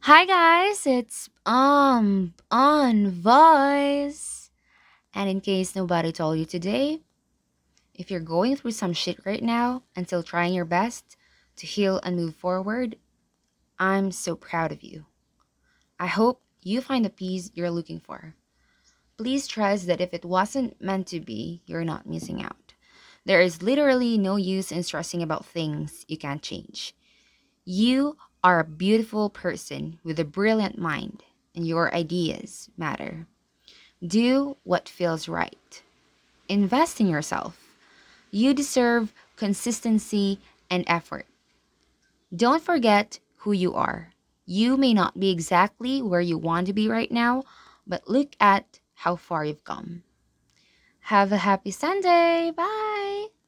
Hi guys, it's on voice. And in case nobody told you today, if you're going through some shit right now and still trying your best to heal and move forward, I'm so proud of you. I hope you find the peace you're looking for. Please trust that if it wasn't meant to be, you're not missing out. There is literally no use in stressing about things you can't change. You are a beautiful person with a brilliant mind, and your ideas matter. Do what feels right. Invest in yourself. You deserve consistency and effort. Don't forget who you are. You may not be exactly where you want to be right now, but look at how far you've come. Have a happy Sunday. Bye.